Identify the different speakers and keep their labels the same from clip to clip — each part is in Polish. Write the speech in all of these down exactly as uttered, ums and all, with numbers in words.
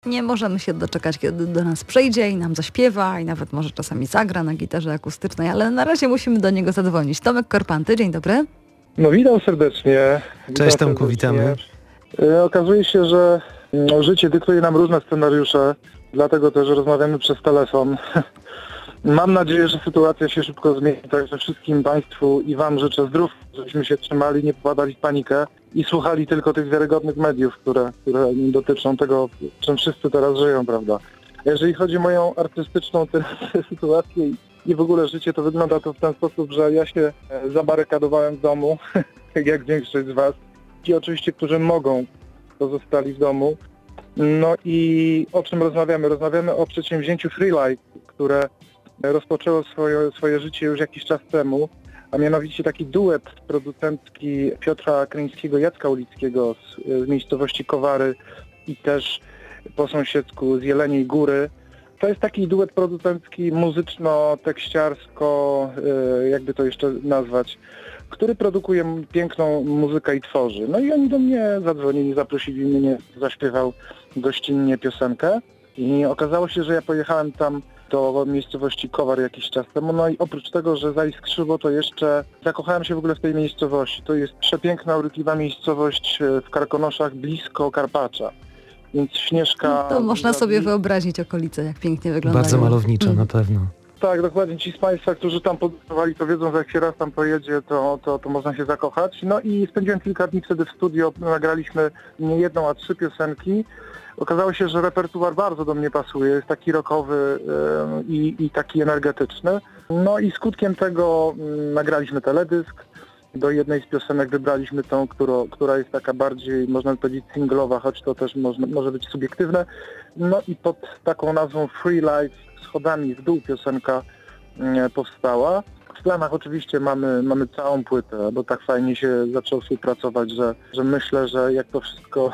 Speaker 1: Nie możemy się doczekać, kiedy do nas przyjdzie i nam zaśpiewa i nawet może czasami zagra na gitarze akustycznej, ale na razie musimy do niego zadzwonić. Tomek Korpanty, dzień dobry.
Speaker 2: No witam serdecznie. Witam
Speaker 3: Cześć Tomku,
Speaker 2: serdecznie.
Speaker 3: witamy.
Speaker 2: E, Okazuje się, że no, życie dyktuje nam różne scenariusze, dlatego też rozmawiamy przez telefon. Mam nadzieję, że sytuacja się szybko zmieni, także wszystkim Państwu i Wam życzę zdrów, żebyśmy się trzymali, nie popadali w panikę i słuchali tylko tych wiarygodnych mediów, które, które dotyczą tego, czym wszyscy teraz żyją, prawda? Jeżeli chodzi o moją artystyczną teraz sytuację i, i w ogóle życie, to wygląda to w ten sposób, że ja się e, zabarykadowałem w domu, jak większość z Was. Ci oczywiście, którzy mogą, pozostali w domu. No i o czym rozmawiamy? Rozmawiamy o przedsięwzięciu Freelife, które rozpoczęło swoje, swoje życie już jakiś czas temu, a mianowicie taki duet producencki Piotra Kryńskiego, Jacka Ulickiego z, z miejscowości Kowary i też po sąsiedzku z Jeleniej Góry. To jest taki duet producencki muzyczno-tekściarsko, jakby to jeszcze nazwać, który produkuje piękną muzykę i tworzy. No i oni do mnie zadzwonili, zaprosili mnie, zaśpiewał gościnnie piosenkę i okazało się, że ja pojechałem tam do miejscowości Kowar jakiś czas temu, no i oprócz tego, że zaiskrzyło, to jeszcze zakochałem się w ogóle w tej miejscowości. To jest przepiękna, urokliwa miejscowość w Karkonoszach, blisko Karpacza. Więc Śnieżka...
Speaker 1: To można sobie wyobrazić okolice, jak pięknie wyglądają.
Speaker 3: Bardzo malowniczo mm. na pewno.
Speaker 2: Tak, dokładnie. Ci z Państwa, którzy tam podróżowali, to wiedzą, że jak się raz tam pojedzie, to, to, to można się zakochać. No i spędziłem kilka dni wtedy w studio, nagraliśmy nie jedną, a trzy piosenki. Okazało się, że repertuar bardzo do mnie pasuje, jest taki rockowy yy, i, i taki energetyczny. No i skutkiem tego yy, nagraliśmy teledysk. Do jednej z piosenek wybraliśmy tą, którą, która jest taka bardziej, można powiedzieć, singlowa, choć to też można, może być subiektywne. No i pod taką nazwą Free Life, schodami w dół piosenka yy, powstała. W planach oczywiście mamy, mamy całą płytę, bo tak fajnie się zaczęło współpracować, że, że myślę, że jak to wszystko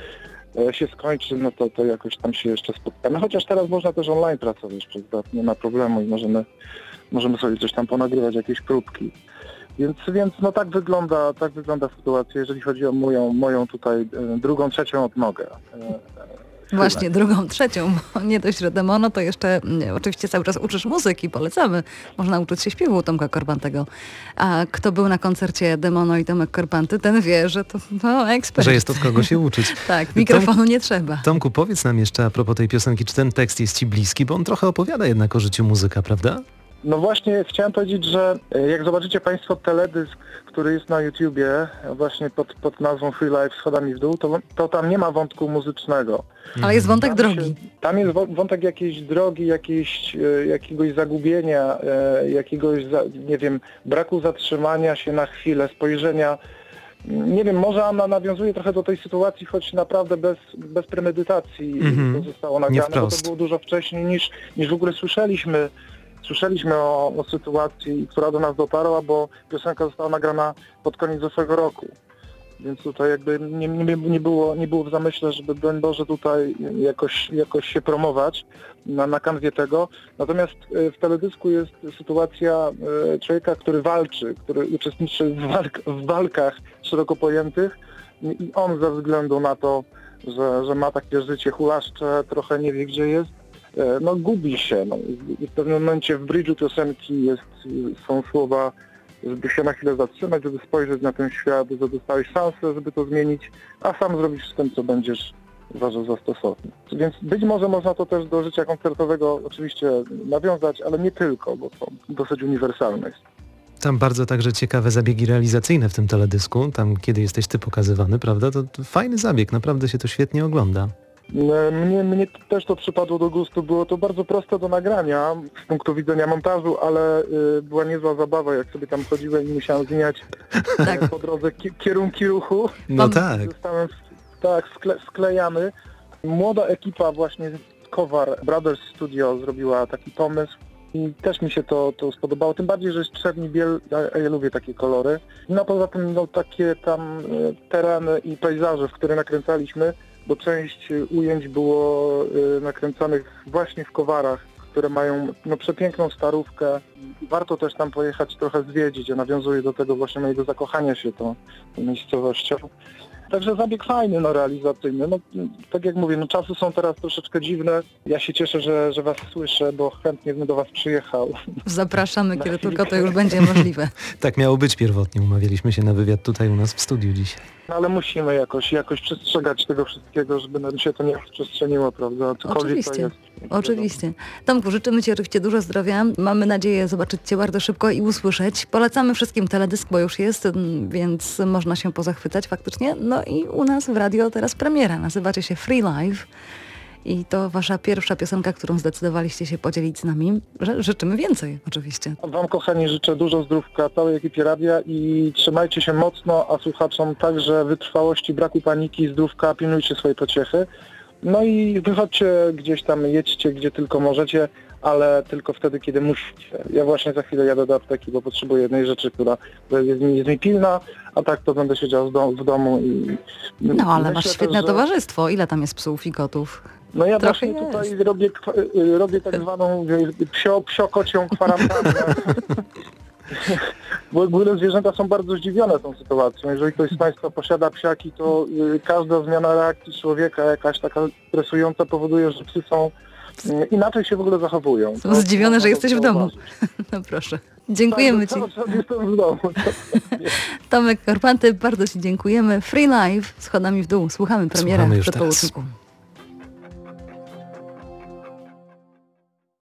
Speaker 2: się skończy, no to, to jakoś tam się jeszcze spotkamy. Chociaż teraz można też online pracować przez dat, nie ma problemu i możemy, możemy sobie coś tam ponagrywać, jakieś próbki. Więc, więc no tak wygląda, tak wygląda sytuacja, jeżeli chodzi o moją, moją tutaj e, drugą, trzecią odnogę. E,
Speaker 1: Właśnie, drugą, trzecią, bo nie dość, że demono, to jeszcze nie, oczywiście cały czas uczysz muzyki, polecamy. Można uczyć się śpiewu Tomka Korpantego. A kto był na koncercie Demono i Tomek Korpanty, ten wie, że to no, ekspert.
Speaker 3: Że jest od kogo się uczyć.
Speaker 1: Tak, mikrofonu Tom, nie trzeba.
Speaker 3: Tomku, powiedz nam jeszcze a propos tej piosenki, czy ten tekst jest Ci bliski, bo on trochę opowiada jednak o życiu muzyka, prawda?
Speaker 2: No właśnie, chciałem powiedzieć, że jak zobaczycie Państwo teledysk, który jest na YouTubie, właśnie pod, pod nazwą Free Life schodami w dół, to, to tam nie ma wątku muzycznego.
Speaker 1: Ale jest wątek
Speaker 2: tam
Speaker 1: drogi.
Speaker 2: Się, tam jest wątek jakiejś drogi, jakiejś, jakiegoś zagubienia, jakiegoś, nie wiem, braku zatrzymania się na chwilę, spojrzenia. Nie wiem, może ona nawiązuje trochę do tej sytuacji, choć naprawdę bez, bez premedytacji mm-hmm. to zostało nagrane, bo to było dużo wcześniej niż, niż w ogóle słyszeliśmy. Słyszeliśmy o, o sytuacji, która do nas dotarła, bo piosenka została nagrana pod koniec zeszłego roku. Więc tutaj jakby nie, nie, nie, było, nie było w zamyśle, żeby broń Boże tutaj jakoś, jakoś się promować na, na kanwie tego. Natomiast w teledysku jest sytuacja człowieka, który walczy, który uczestniczy w, walk, w walkach szeroko pojętych i on ze względu na to, że, że ma takie życie hulaszcze, trochę nie wie gdzie jest, no gubi się. No. W pewnym momencie w bridżu piosenki jest, są słowa, żeby się na chwilę zatrzymać, żeby spojrzeć na ten świat, że dostałeś szansę, żeby to zmienić, a sam zrobisz z tym, co będziesz uważał za stosowne. Więc być może można to też do życia koncertowego oczywiście nawiązać, ale nie tylko, bo to dosyć uniwersalne jest.
Speaker 3: Tam bardzo także ciekawe zabiegi realizacyjne w tym teledysku, tam kiedy jesteś Ty pokazywany, prawda? To fajny zabieg, naprawdę się to świetnie ogląda.
Speaker 2: Mnie, mnie też to przypadło do gustu, było to bardzo proste do nagrania z punktu widzenia montażu, ale y, była niezła zabawa, jak sobie tam chodziłem i musiałem zmieniać tak. po drodze ki- kierunki ruchu.
Speaker 3: No Mam... tak.
Speaker 2: Zostałem tak skle- sklejany. Młoda ekipa właśnie z Kowar Brothers Studio zrobiła taki pomysł i też mi się to, to spodobało, tym bardziej, że jest czerni biel, ja, ja lubię takie kolory. No poza tym no, takie tam y, tereny i pejzaże, w które nakręcaliśmy, bo część ujęć było y, nakręcanych właśnie w Kowarach, które mają no, przepiękną starówkę. Warto też tam pojechać trochę zwiedzić. Ja nawiązuję do tego właśnie mojego zakochania się tą, tą miejscowością. Także zabieg fajny, no realizacyjny. No, tak jak mówię, no czasy są teraz troszeczkę dziwne. Ja się cieszę, że, że was słyszę, bo chętnie bym do was przyjechał.
Speaker 1: Zapraszamy,
Speaker 2: Na
Speaker 1: kiedy
Speaker 2: chwilkę.
Speaker 1: tylko to już będzie możliwe.
Speaker 3: Tak miało być pierwotnie. Umawialiśmy się na wywiad tutaj u nas w studiu dzisiaj.
Speaker 2: No, ale musimy jakoś, jakoś przestrzegać tego wszystkiego, żeby nam się to nie rozprzestrzeniło, prawda? Cokolwiek
Speaker 1: Oczywiście,
Speaker 2: to jest.
Speaker 1: oczywiście. Tomku, życzymy Ci oczywiście dużo zdrowia. Mamy nadzieję zobaczyć Cię bardzo szybko i usłyszeć. Polecamy wszystkim teledysk, bo już jest, mm, więc można się pozachwycać faktycznie. No i u nas w radio teraz premiera. Nazywacie się Free Live. I to wasza pierwsza piosenka, którą zdecydowaliście się podzielić z nami. Ży- Życzymy więcej, oczywiście.
Speaker 2: Wam, kochani, życzę dużo zdrówka, całej ekipie radia i trzymajcie się mocno, a słuchaczom także wytrwałości, braku paniki, zdrówka, pilnujcie swojej pociechy. No i wychodźcie gdzieś tam, jedźcie gdzie tylko możecie, ale tylko wtedy, kiedy musicie. Ja właśnie za chwilę jadę do apteki, bo potrzebuję jednej rzeczy, która jest mi, jest mi pilna, a tak to będę siedział w, dom, w domu i...
Speaker 1: No ale
Speaker 2: myślę
Speaker 1: masz
Speaker 2: też,
Speaker 1: świetne
Speaker 2: że-
Speaker 1: towarzystwo. Ile tam jest psów i kotów?
Speaker 2: No ja
Speaker 1: Trochę
Speaker 2: właśnie
Speaker 1: jest.
Speaker 2: tutaj robię, kwa- y, robię tak zwaną y, psio, psiokocią kwarantannę. Bo ogólne zwierzęta są bardzo zdziwione tą sytuacją. Jeżeli ktoś z Państwa posiada psiaki, to y, każda zmiana reakcji człowieka, jakaś taka stresująca, powoduje, że psy są y, inaczej się w ogóle zachowują.
Speaker 1: Są zdziwione,
Speaker 2: można
Speaker 1: że jesteś w domu.
Speaker 2: zauważyć.
Speaker 1: No proszę. Dziękujemy
Speaker 2: Tak,
Speaker 1: Ci.
Speaker 2: cały czas jestem w domu.
Speaker 1: Tomek Korpanty, bardzo Ci dziękujemy. Free Live z chodami w dół. Słuchamy premiera
Speaker 3: Słuchamy
Speaker 1: w
Speaker 3: już teraz.
Speaker 1: przedpołudniku.